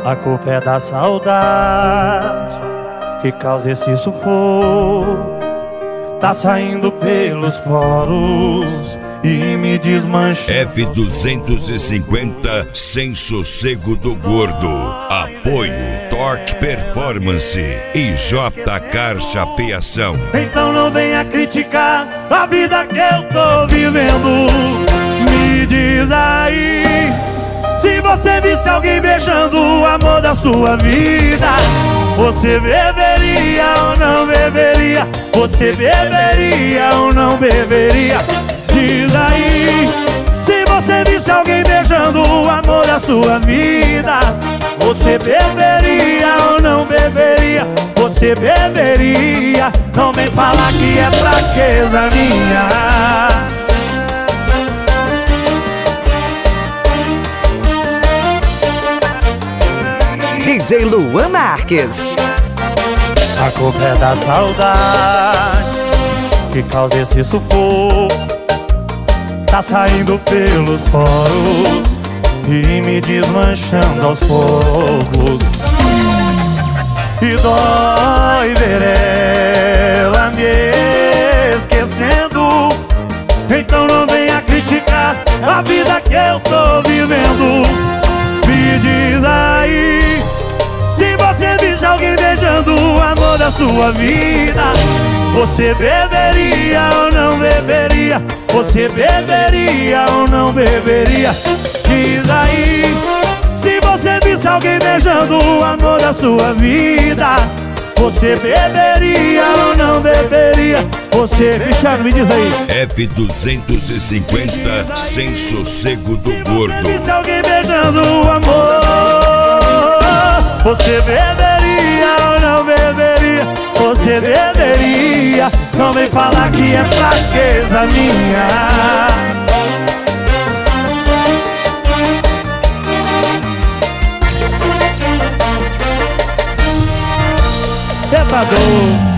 A culpa é da saudade que causa esse sufoco. Tá saindo pelos poros e me desmancha. F250 Sem Sossego do Gordo. Apoio Torque Performance e JK Chapeação. Então não venha criticar a vida que eu tô vivendo. Me diz aí, se você visse alguém beijando o amor da sua vida, você beberia ou não beberia? Você beberia ou não beberia? Diz aí, se você visse alguém beijando o amor da sua vida, você beberia ou não beberia? Você beberia? Não vem falar que é fraqueza minha. DJ Luan Marques. A culpa é da saudade que causa esse sufoco. Tá saindo pelos poros e me desmanchando aos poucos. E dói ver ela me esquecendo. Então não venha criticar a vida que eu tô vivendo. Me diz aí, se você visse alguém beijando o amor da sua vida, você beberia ou não beberia? Você beberia ou não beberia? Diz aí, se você visse alguém beijando o amor da sua vida, você beberia ou não beberia? Você, Cristiano, me diz aí. F250 Sem Sossego do Gordo. Se você visse alguém beijando o amor, você beberia ou não beberia? Você beberia? Não vem falar que é fraqueza minha. Cê tá doido?